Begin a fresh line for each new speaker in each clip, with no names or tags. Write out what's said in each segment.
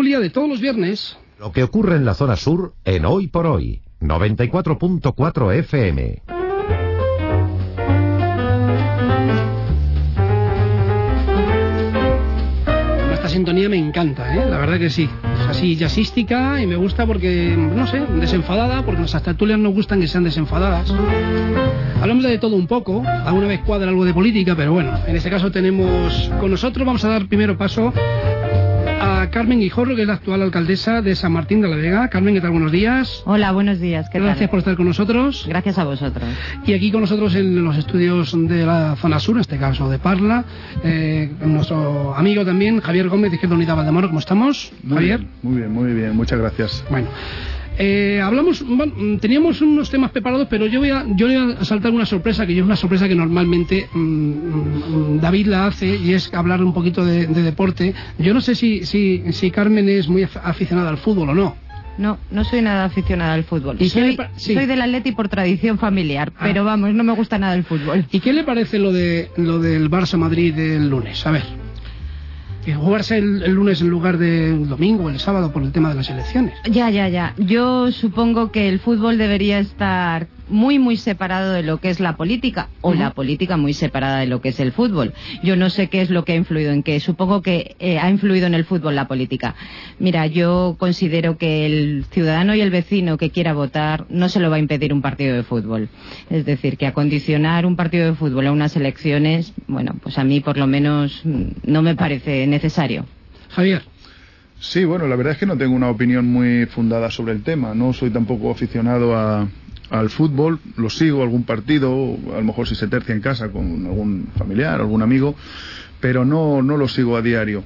tertulia de todos los viernes.
Lo que ocurre en la zona sur en Hoy por Hoy, 94.4 FM.
Esta sintonía me encanta, la verdad que sí. Es así jazzística y me gusta porque, no sé, desenfadada, porque nuestras tertulias nos gustan que sean desenfadadas. Hablamos de todo un poco, alguna vez cuadra algo de política, pero bueno, en este caso tenemos con nosotros, vamos a dar primero paso a Carmen Guijorro, que es la actual alcaldesa de San Martín de la Vega. Carmen, ¿qué tal? Buenos días.
Hola, buenos días. ¿Qué tal?
Gracias por estar con nosotros.
Gracias a vosotros.
Y aquí con nosotros en los estudios de la zona sur, en este caso de Parla, nuestro amigo también, Javier Gómez, de Izquierda Unida Valdemoro. ¿Cómo estamos, Javier?
Muy bien. Muchas gracias.
Bueno. Teníamos unos temas preparados, pero yo le voy a saltar una sorpresa, que es una sorpresa que normalmente David la hace, y es hablar un poquito de deporte. Yo no sé si Carmen es muy aficionada al fútbol o no.
No soy nada aficionada al fútbol. Soy del Atleti por tradición familiar, pero vamos, no me gusta nada el fútbol.
¿Y qué le parece lo del Barça Madrid del lunes? A ver. Que jugarse el lunes en lugar del domingo o el sábado por el tema de las elecciones.
Ya. Yo supongo que el fútbol debería estar muy separado de lo que es la política, o la política muy separada de lo que es el fútbol. Yo no sé qué es lo que ha influido en qué. Supongo que ha influido en el fútbol la política. Mira, yo considero que el ciudadano y el vecino que quiera votar no se lo va a impedir un partido de fútbol. Es decir, que acondicionar un partido de fútbol a unas elecciones, bueno, pues a mí por lo menos no me parece necesario.
Javier.
Sí, bueno, la verdad es que no tengo una opinión muy fundada sobre el tema. No soy tampoco aficionado al fútbol, lo sigo, algún partido, a lo mejor si se tercia en casa con algún familiar, algún amigo, pero no lo sigo a diario.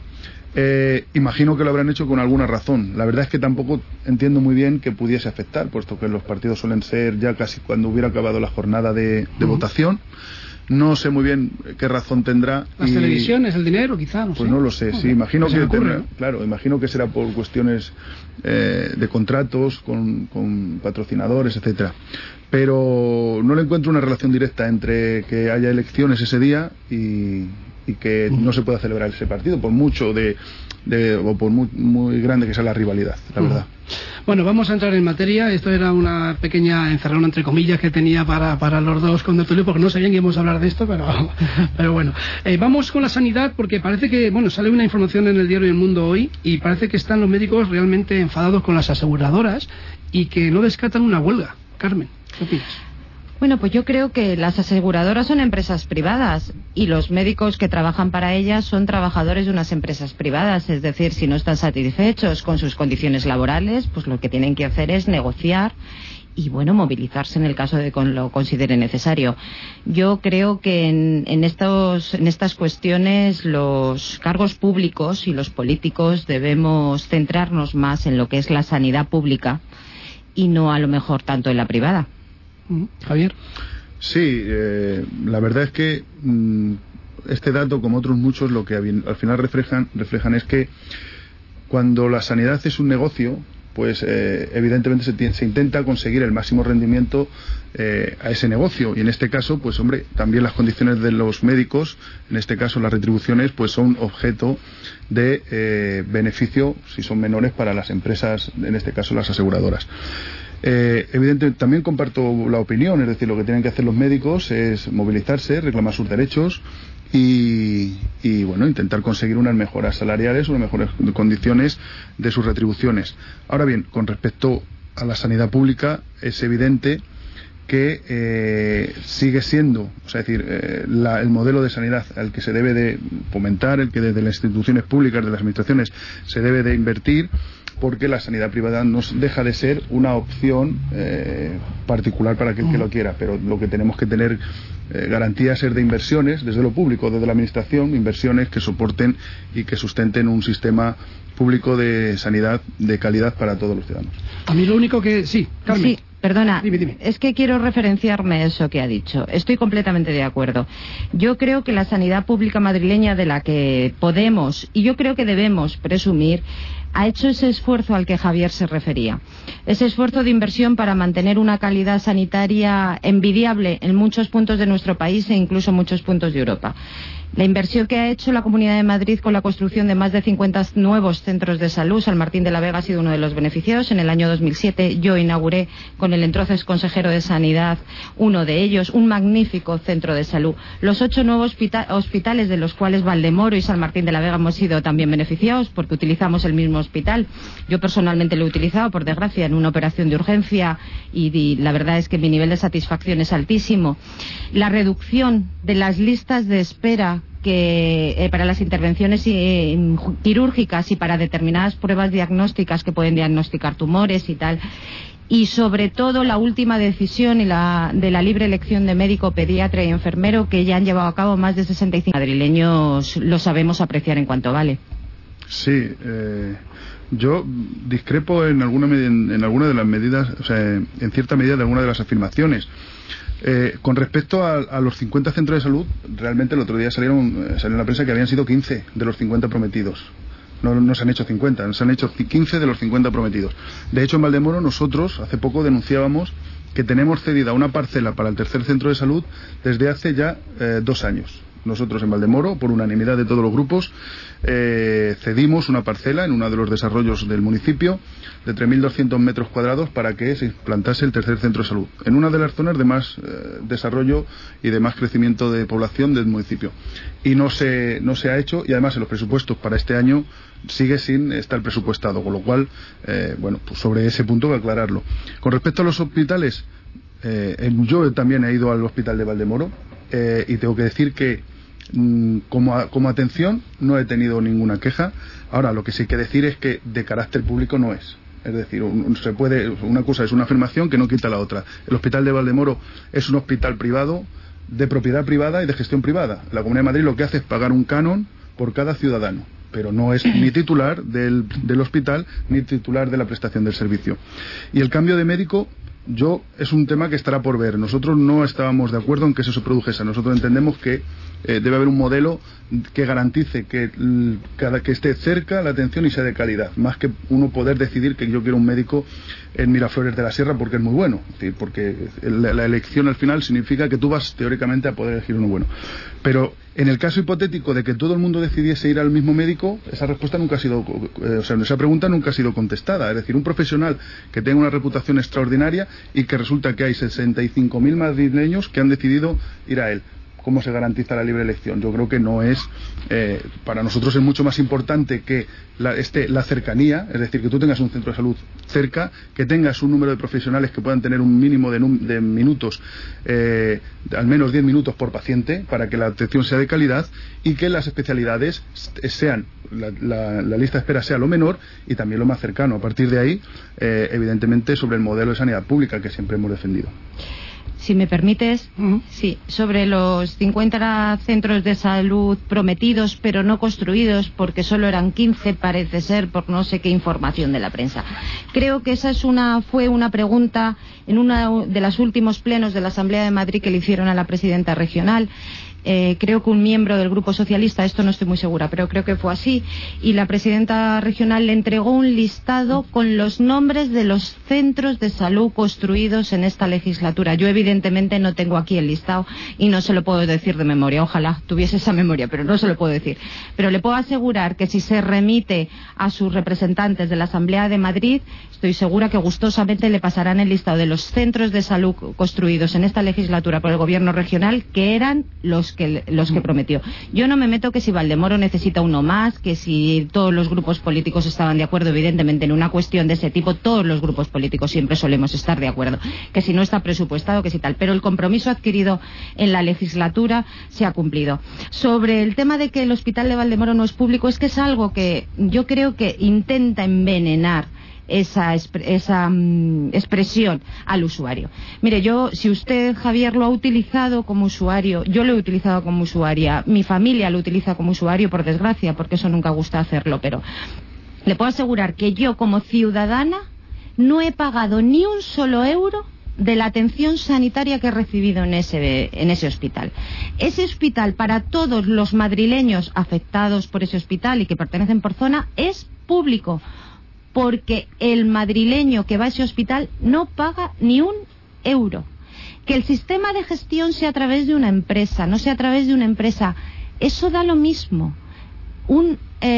Imagino que lo habrán hecho con alguna razón. La verdad es que tampoco entiendo muy bien que pudiese afectar, puesto que los partidos suelen ser ya casi cuando hubiera acabado la jornada de votación. No sé muy bien qué razón tendrá.
Las televisiones, el dinero, quizá, no sé.
Pues no lo sé, sí, imagino que
ocurre, ¿no?
Claro, imagino que será por cuestiones de contratos con patrocinadores, etcétera. Pero no le encuentro una relación directa entre que haya elecciones ese día y que no se pueda celebrar ese partido, por mucho o por muy grande que sea la rivalidad, la verdad.
Bueno, vamos a entrar en materia. Esto era una pequeña encerrona, entre comillas, que tenía para los dos contertulios, porque no sabían que íbamos a hablar de esto, pero bueno. Vamos con la sanidad, porque parece que, sale una información en el diario El Mundo hoy, y parece que están los médicos realmente enfadados con las aseguradoras y que no descartan una huelga. Carmen, ¿qué opinas?
Bueno, pues yo creo que las aseguradoras son empresas privadas y los médicos que trabajan para ellas son trabajadores de unas empresas privadas. Es decir, si no están satisfechos con sus condiciones laborales, pues lo que tienen que hacer es negociar y, movilizarse en el caso de que lo considere necesario. Yo creo que en estas cuestiones los cargos públicos y los políticos debemos centrarnos más en lo que es la sanidad pública y no a lo mejor tanto en la privada.
Javier.
Sí, la verdad es que este dato, como otros muchos, lo que al final reflejan es que cuando la sanidad es un negocio, pues evidentemente se intenta conseguir el máximo rendimiento a ese negocio, y en este caso, pues hombre, también las condiciones de los médicos, en este caso las retribuciones, pues son objeto de beneficio si son menores para las empresas, en este caso las aseguradoras. Evidentemente también comparto la opinión, es decir, lo que tienen que hacer los médicos es movilizarse, reclamar sus derechos y intentar conseguir unas mejoras salariales, unas mejores condiciones de sus retribuciones. Ahora bien, con respecto a la sanidad pública, es evidente que sigue siendo, el modelo de sanidad al que se debe de fomentar, el que desde las instituciones públicas, de las administraciones, se debe de invertir, porque la sanidad privada no deja de ser una opción particular para aquel que lo quiera, pero lo que tenemos que tener garantías es de inversiones, desde lo público, desde la administración, inversiones que soporten y que sustenten un sistema público de sanidad de calidad para todos los ciudadanos.
A mí lo único que... Sí, Carmen.
Sí. Perdona,
dime.
Es que quiero referenciarme a eso que ha dicho. Estoy completamente de acuerdo. Yo creo que la sanidad pública madrileña, de la que podemos y yo creo que debemos presumir, ha hecho ese esfuerzo al que Javier se refería. Ese esfuerzo de inversión para mantener una calidad sanitaria envidiable en muchos puntos de nuestro país e incluso en muchos puntos de Europa. La inversión que ha hecho la Comunidad de Madrid con la construcción de más de 50 nuevos centros de salud, San Martín de la Vega ha sido uno de los beneficiados. En el año 2007 yo inauguré con el entonces consejero de Sanidad uno de ellos, un magnífico centro de salud. Los 8 nuevos hospitales, de los cuales Valdemoro y San Martín de la Vega hemos sido también beneficiados porque utilizamos el mismo hospital. Yo personalmente lo he utilizado, por desgracia, en una operación de urgencia y la verdad es que mi nivel de satisfacción es altísimo. La reducción de las listas de espera para las intervenciones quirúrgicas y para determinadas pruebas diagnósticas que pueden diagnosticar tumores y tal. Y sobre todo la última decisión de la libre elección de médico, pediatra y enfermero, que ya han llevado a cabo más de 65 madrileños, lo sabemos apreciar en cuanto vale.
Sí, yo discrepo en alguna de las medidas, o sea, en cierta medida de alguna de las afirmaciones. Con respecto a los 50 centros de salud, realmente el otro día salió en la prensa que habían sido 15 de los 50 prometidos. No se han hecho 50, se han hecho 15 de los 50 prometidos. De hecho, en Valdemoro nosotros hace poco denunciábamos que tenemos cedida una parcela para el tercer centro de salud desde hace ya 2 años. Nosotros en Valdemoro, por unanimidad de todos los grupos, cedimos una parcela en uno de los desarrollos del municipio de 3.200 metros cuadrados para que se implantase el tercer centro de salud, en una de las zonas de más desarrollo y de más crecimiento de población del municipio. Y no se ha hecho, y además en los presupuestos para este año sigue sin estar presupuestado, con lo cual, pues sobre ese punto voy a aclararlo. Con respecto a los hospitales, yo también he ido al hospital de Valdemoro y tengo que decir que como atención no he tenido ninguna queja. Ahora, lo que sí hay que decir es que de carácter público no es. Es decir, una cosa es una afirmación que no quita la otra. El hospital de Valdemoro es un hospital privado, de propiedad privada y de gestión privada. La Comunidad de Madrid lo que hace es pagar un canon por cada ciudadano, pero no es ni titular del hospital ni titular de la prestación del servicio. Y el cambio de médico, es un tema que estará por ver. Nosotros no estábamos de acuerdo en que eso se produjese. Nosotros entendemos que debe haber un modelo que garantice que esté cerca la atención y sea de calidad, más que uno poder decidir que yo quiero un médico en Miraflores de la Sierra porque es muy bueno. Es decir, porque la elección al final significa que tú vas teóricamente a poder elegir uno bueno. Pero en el caso hipotético de que todo el mundo decidiese ir al mismo médico, esa respuesta nunca ha sido, esa pregunta nunca ha sido contestada. Es decir, un profesional que tenga una reputación extraordinaria y que resulta que hay 65.000 madrileños que han decidido ir a él. ¿Cómo se garantiza la libre elección? Yo creo que no es... para nosotros es mucho más importante que la cercanía, es decir, que tú tengas un centro de salud cerca, que tengas un número de profesionales que puedan tener un mínimo de minutos, al menos 10 minutos por paciente, para que la atención sea de calidad, y que las especialidades sean, la lista de espera sea lo menor y también lo más cercano. A partir de ahí, evidentemente, sobre el modelo de sanidad pública que siempre hemos defendido.
Si me permites, sí, sobre los 50 centros de salud prometidos pero no construidos, porque solo eran 15, parece ser, por no sé qué información de la prensa. Creo que esa fue una pregunta en uno de los últimos plenos de la Asamblea de Madrid que le hicieron a la presidenta regional. Creo que un miembro del Grupo Socialista, esto no estoy muy segura, pero creo que fue así, y la presidenta regional le entregó un listado con los nombres de los centros de salud construidos en esta legislatura. Yo evidentemente no tengo aquí el listado y no se lo puedo decir de memoria. Ojalá tuviese esa memoria, pero no se lo puedo decir. Pero le puedo asegurar que si se remite a sus representantes de la Asamblea de Madrid, estoy segura que gustosamente le pasarán el listado de los centros de salud construidos en esta legislatura por el Gobierno regional, que eran los que prometió. Yo no me meto que si Valdemoro necesita uno más, que si todos los grupos políticos estaban de acuerdo. Evidentemente en una cuestión de ese tipo todos los grupos políticos siempre solemos estar de acuerdo, que si no está presupuestado, que si tal, pero el compromiso adquirido en la legislatura se ha cumplido. Sobre el tema de que el hospital de Valdemoro no es público, es que es algo que yo creo que intenta envenenar esa expresión al usuario. Mire, si usted, Javier, lo ha utilizado como usuario, yo lo he utilizado como usuaria, mi familia lo utiliza como usuario, por desgracia, porque eso nunca gusta hacerlo, pero le puedo asegurar que yo, como ciudadana, no he pagado ni un solo euro de la atención sanitaria que he recibido en ese hospital. Ese hospital, para todos los madrileños afectados por ese hospital y que pertenecen por zona, es público, porque el madrileño que va a ese hospital no paga ni un euro. Que el sistema de gestión sea a través de una empresa, no sea a través de una empresa eso da lo mismo. Un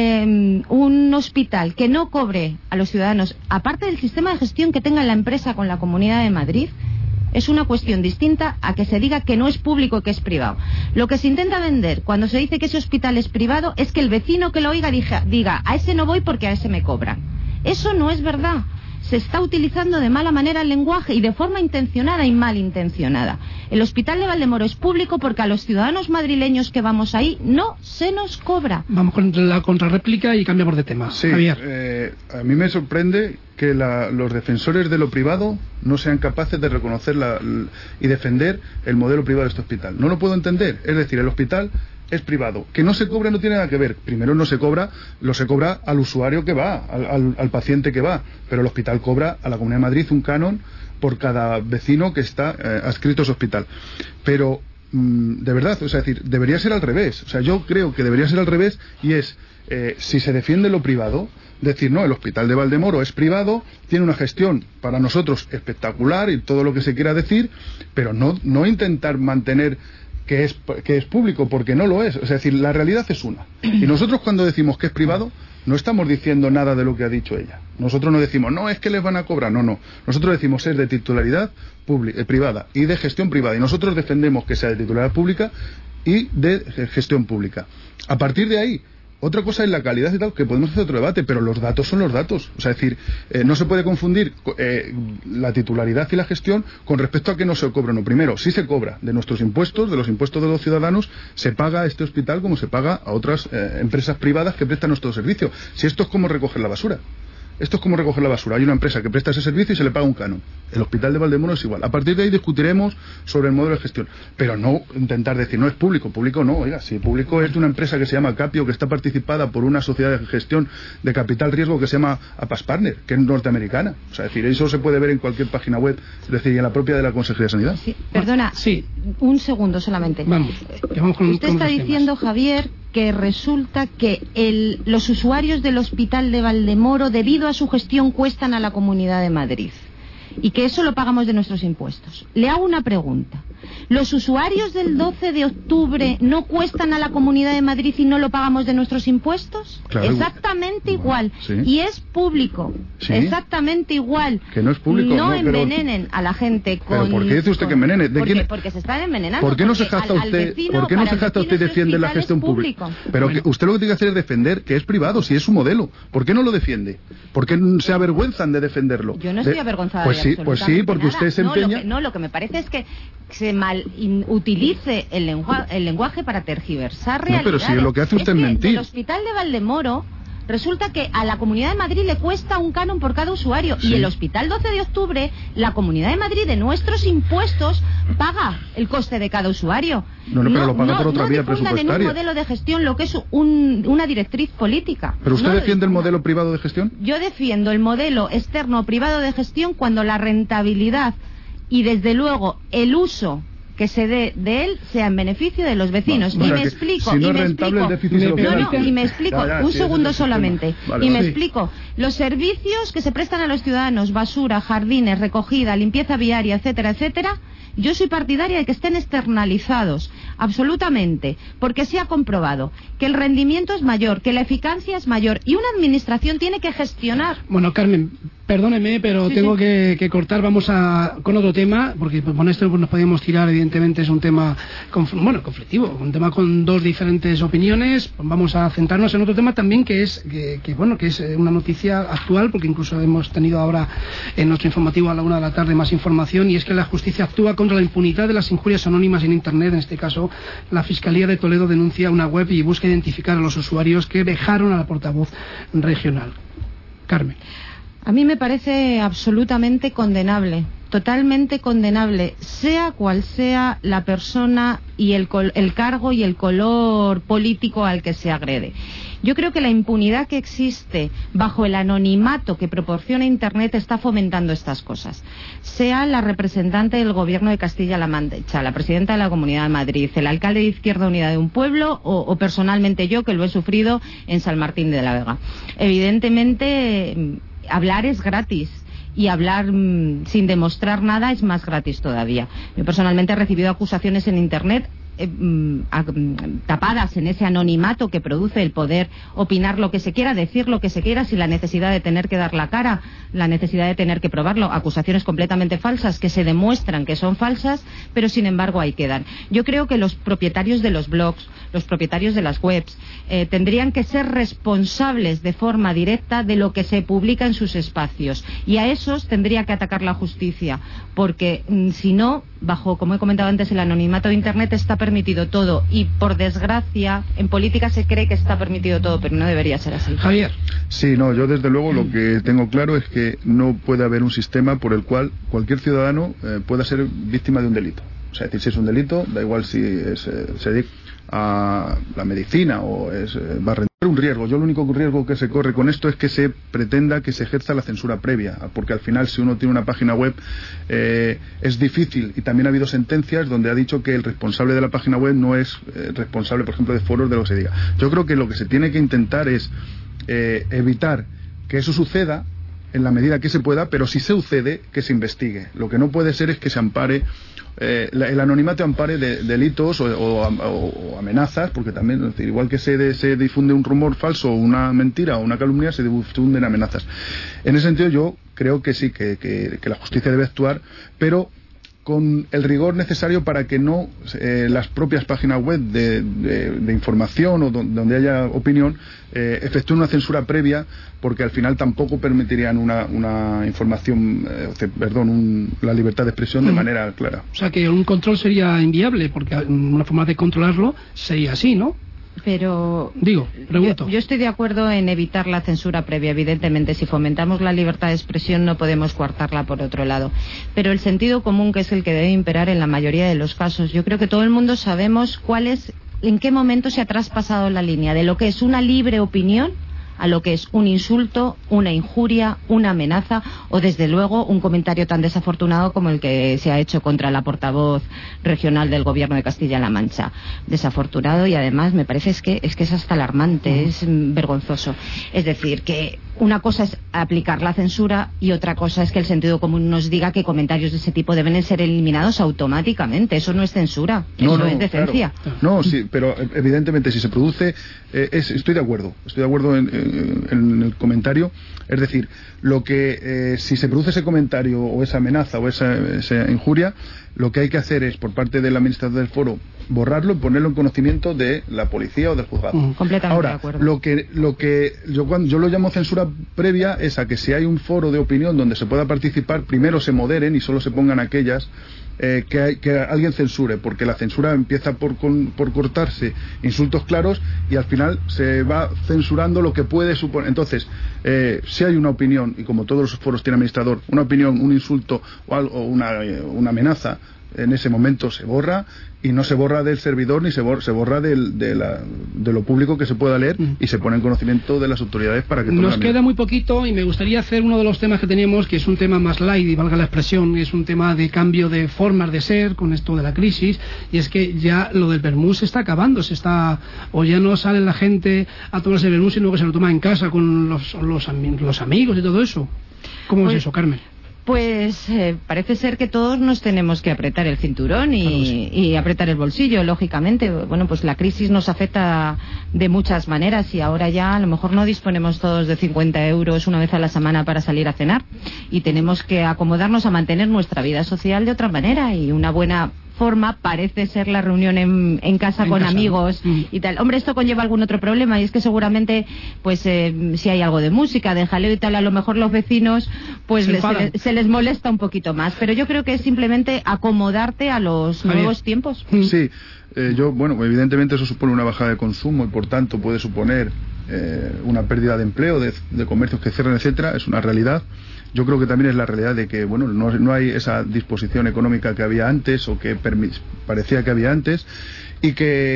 hospital que no cobre a los ciudadanos, aparte del sistema de gestión que tenga la empresa con la Comunidad de Madrid, es una cuestión distinta a que se diga que no es público y que es privado. Lo que se intenta vender cuando se dice que ese hospital es privado es que el vecino que lo oiga diga, a ese no voy porque a ese me cobran. Eso no es verdad. Se está utilizando de mala manera el lenguaje y de forma intencionada y malintencionada. El Hospital de Valdemoro es público porque a los ciudadanos madrileños que vamos ahí no se nos cobra.
Vamos con la contrarréplica y cambiamos de tema.
Sí,
Javier.
A mí me sorprende que los defensores de lo privado no sean capaces de reconocer y defender el modelo privado de este hospital. No lo puedo entender. Es decir, el hospital es privado. Que no se cobre no tiene nada que ver. Primero no se cobra, lo se cobra al usuario que va, al paciente que va. Pero el hospital cobra a la Comunidad de Madrid un canon por cada vecino que está adscrito a ese hospital. Pero, de verdad, o sea, es decir, debería ser al revés. O sea, yo creo que debería ser al revés y es, si se defiende lo privado, decir, no, el Hospital de Valdemoro es privado, tiene una gestión para nosotros espectacular y todo lo que se quiera decir, pero no intentar mantener que es público, porque no lo es. Es decir, la realidad es una. Y nosotros cuando decimos que es privado, no estamos diciendo nada de lo que ha dicho ella. Nosotros no decimos, no, es que les van a cobrar. No. Nosotros decimos es de titularidad privada y de gestión privada. Y nosotros defendemos que sea de titularidad pública y de gestión pública. A partir de ahí, otra cosa es la calidad y tal, que podemos hacer otro debate, pero los datos son los datos. O sea, es decir, no se puede confundir la titularidad y la gestión con respecto a que no se cobra. No, primero, sí se cobra de nuestros impuestos, de los impuestos de los ciudadanos, se paga a este hospital como se paga a otras empresas privadas que prestan nuestro servicio. Si esto es como recoger la basura. Esto es como recoger la basura. Hay una empresa que presta ese servicio y se le paga un canon. El Hospital de Valdemoro es igual. A partir de ahí discutiremos sobre el modelo de gestión. Pero no intentar decir, no es público. Público no, oiga, si público es de una empresa que se llama Capio, que está participada por una sociedad de gestión de capital riesgo que se llama Apas Partner, que es norteamericana. O sea, es decir, eso se puede ver en cualquier página web, es decir, en la propia de la Consejería de Sanidad.
Sí, perdona,
sí.
Un segundo solamente.
Vamos con
Usted está diciendo, Javier, que resulta que los usuarios del Hospital de Valdemoro, debido a su gestión, cuestan a la Comunidad de Madrid y que eso lo pagamos de nuestros impuestos. Le hago una pregunta. ¿Los usuarios del 12 de octubre no cuestan a la Comunidad de Madrid y no lo pagamos de nuestros impuestos?
Claro.
Exactamente igual.
Sí.
Y es público.
Sí.
Exactamente igual.
Que no es público.
No
pero...
envenenen a la gente con...
¿Pero por qué dice usted que envenene?
Porque se están envenenando.
¿Por qué no se jacta usted, ¿por qué no se jacta usted y defiende la gestión pública? Pero que usted lo que tiene que hacer es defender que es privado, si es su modelo. ¿Por qué no lo defiende? ¿Por qué se avergüenzan de defenderlo?
Yo no estoy avergonzada
pues
de
pues sí, porque
nada.
usted se empeña...
Lo que me parece es que se utilice el lenguaje para tergiversar realidades.
No, pero si lo que hace usted es mentir.
El Hospital de Valdemoro resulta que a la Comunidad de Madrid le cuesta un canon por cada usuario. Sí. Y el Hospital 12 de octubre, la Comunidad de Madrid, de nuestros impuestos, paga el coste de cada usuario.
No, pero lo paga por otra vía presupuestaria.
En un modelo de gestión lo que es una directriz política.
¿Pero usted defiende el modelo privado de gestión?
Yo defiendo el modelo externo privado de gestión cuando la rentabilidad y desde luego el uso que se dé de él sea en beneficio de los vecinos.
Y me explico, un
segundo solamente. Y me explico. Los servicios que se prestan a los ciudadanos, basura, jardines, recogida, limpieza viaria, etcétera, etcétera, yo soy partidaria de que estén externalizados, absolutamente, porque se ha comprobado que el rendimiento es mayor, que la eficacia es mayor y una administración tiene que gestionar.
Bueno, Carmen, perdóneme, pero tengo que cortar. Vamos con otro tema, porque con esto nos podíamos tirar, evidentemente es un tema conflictivo, un tema con dos diferentes opiniones. Vamos a centrarnos en otro tema también que es una noticia actual, porque incluso hemos tenido ahora en nuestro informativo a la 1 de la tarde más información, y es que la justicia actúa contra la impunidad de las injurias anónimas en Internet. En este caso, la Fiscalía de Toledo denuncia una web y busca identificar a los usuarios que vejaron a la portavoz regional. Carmen.
A mí me parece absolutamente condenable, totalmente condenable, sea cual sea la persona y el cargo y el color político al que se agrede. Yo creo que la impunidad que existe bajo el anonimato que proporciona Internet está fomentando estas cosas. Sea la representante del Gobierno de Castilla-La Mancha, la presidenta de la Comunidad de Madrid, el alcalde de Izquierda Unida de un pueblo o personalmente yo, que lo he sufrido en San Martín de la Vega. Evidentemente, hablar es gratis. Y hablar sin demostrar nada es más gratis todavía. Yo personalmente he recibido acusaciones en Internet tapadas en ese anonimato que produce el poder opinar lo que se quiera, decir lo que se quiera, sin la necesidad de tener que dar la cara, la necesidad de tener que probarlo, acusaciones completamente falsas que se demuestran que son falsas, pero sin embargo ahí quedan. Yo creo que los propietarios de los blogs, los propietarios de las webs, tendrían que ser responsables de forma directa de lo que se publica en sus espacios, y a esos tendría que atacar la justicia, porque si no, bajo, como he comentado antes, el anonimato de Internet está permitido todo, y por desgracia en política se cree que está permitido todo, pero no debería ser así.
Javier.
Sí, no, yo desde luego lo que tengo claro es que no puede haber un sistema por el cual cualquier ciudadano pueda ser víctima de un delito. O sea, es decir, si es un delito, da igual si se dedica a la medicina o va a rendir un riesgo. Yo, el único riesgo que se corre con esto es que se pretenda que se ejerza la censura previa, porque al final, si uno tiene una página web, es difícil, y también ha habido sentencias donde ha dicho que el responsable de la página web no es responsable, por ejemplo, de foros, de lo que se diga. Yo creo que lo que se tiene que intentar es evitar que eso suceda en la medida que se pueda, pero si sucede, que se investigue. Lo que no puede ser es que se ampare, el anonimato ampare de delitos o amenazas, porque también, es decir, igual que se difunde un rumor falso, o una mentira o una calumnia, se difunden amenazas. En ese sentido, yo creo que sí, que la justicia debe actuar, pero con el rigor necesario para que no las propias páginas web de información o donde haya opinión efectúen una censura previa, porque al final tampoco permitirían una información, la libertad de expresión de manera clara.
O sea que un control sería inviable, porque una forma de controlarlo sería así, ¿no?
Pero
pregunto.
Yo estoy de acuerdo en evitar la censura previa, evidentemente. Si fomentamos la libertad de expresión no podemos coartarla por otro lado, pero el sentido común, que es el que debe imperar en la mayoría de los casos. Yo creo que todo el mundo sabemos en qué momento se ha traspasado la línea de lo que es una libre opinión a lo que es un insulto, una injuria, una amenaza, o desde luego un comentario tan desafortunado como el que se ha hecho contra la portavoz regional del gobierno de Castilla-La Mancha. Desafortunado, y además me parece que es hasta alarmante, es vergonzoso. Es decir, que una cosa es aplicar la censura y otra cosa es que el sentido común nos diga que comentarios de ese tipo deben ser eliminados automáticamente. Eso no es censura, eso es decencia.
Claro. No, sí, pero evidentemente si se produce, estoy de acuerdo en el comentario. Es decir, si se produce ese comentario o esa amenaza o esa injuria, lo que hay que hacer es, por parte del administrador del foro, borrarlo y ponerlo en conocimiento de la policía o del juzgado.
Completamente.
Ahora,
de acuerdo.
lo que yo lo llamo censura previa es a que, si hay un foro de opinión donde se pueda participar, primero se moderen y solo se pongan aquellas que alguien censure, porque la censura empieza por cortarse insultos claros y al final se va censurando lo que puede suponer. Entonces, si hay una opinión, y como todos los foros tienen administrador, una opinión, un insulto o algo, una amenaza, en ese momento se borra, y no se borra del servidor ni se borra de lo público que se pueda leer, y se pone en conocimiento de las autoridades para que
nos queda muy poquito, y me gustaría hacer uno de los temas que teníamos, que es un tema más light, y valga la expresión, es un tema de cambio de formas de ser con esto de la crisis, y es que ya lo del vermú se está acabando, o ya no sale la gente a tomarse el vermú, sino que se lo toma en casa con los amigos y todo eso. ¿Cómo es eso, Carmen?
Pues parece ser que todos nos tenemos que apretar el cinturón y apretar el bolsillo, lógicamente. Bueno, pues la crisis nos afecta de muchas maneras, y ahora ya a lo mejor no disponemos todos de 50 euros una vez a la semana para salir a cenar, y tenemos que acomodarnos a mantener nuestra vida social de otra manera, y una buena forma parece ser la reunión en casa con amigos y tal. Hombre, esto conlleva algún otro problema, y es que seguramente pues si hay algo de música, de jaleo y tal, a lo mejor los vecinos pues se les molesta un poquito más, pero yo creo que es simplemente acomodarte a los nuevos tiempos.
Sí, evidentemente eso supone una bajada de consumo, y por tanto puede suponer una pérdida de empleo, de comercios que cierran, etcétera. Es una realidad. Yo creo que también es la realidad de que no hay esa disposición económica que había antes, o que parecía que había antes, y que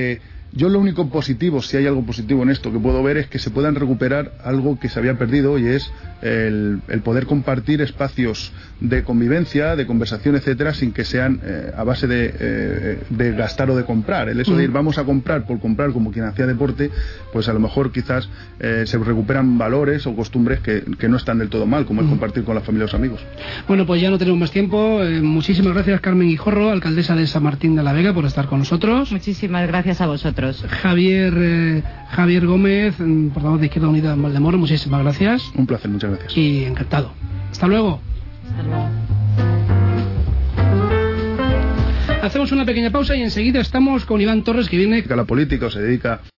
Yo lo único positivo, si hay algo positivo en esto que puedo ver, es que se puedan recuperar algo que se había perdido, y es el poder compartir espacios de convivencia, de conversación, etcétera, sin que sean a base de gastar o de comprar. El eso de ir vamos a comprar por comprar, como quien hacía deporte, pues a lo mejor quizás se recuperan valores o costumbres que no están del todo mal, como es compartir con la familia y los amigos.
Bueno, pues ya no tenemos más tiempo. Muchísimas gracias, Carmen Guijorro, alcaldesa de San Martín de la Vega, por estar con nosotros.
Muchísimas gracias a vosotros.
Javier Gómez, portavoz de Izquierda Unida en Valdemoro, muchísimas gracias.
Un placer, muchas gracias.
Y encantado. Hasta luego.
Hasta luego.
Hacemos una pequeña pausa y enseguida estamos con Iván Torres, que viene
A la política o se dedica